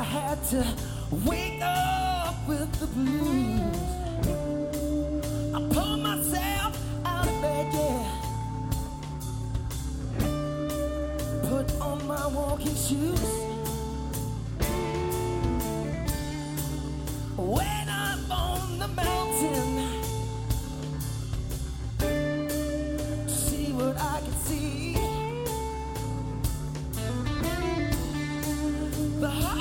had to wake up with the blues. I pulled myself out of bed, yeah. Put on my walking shoes.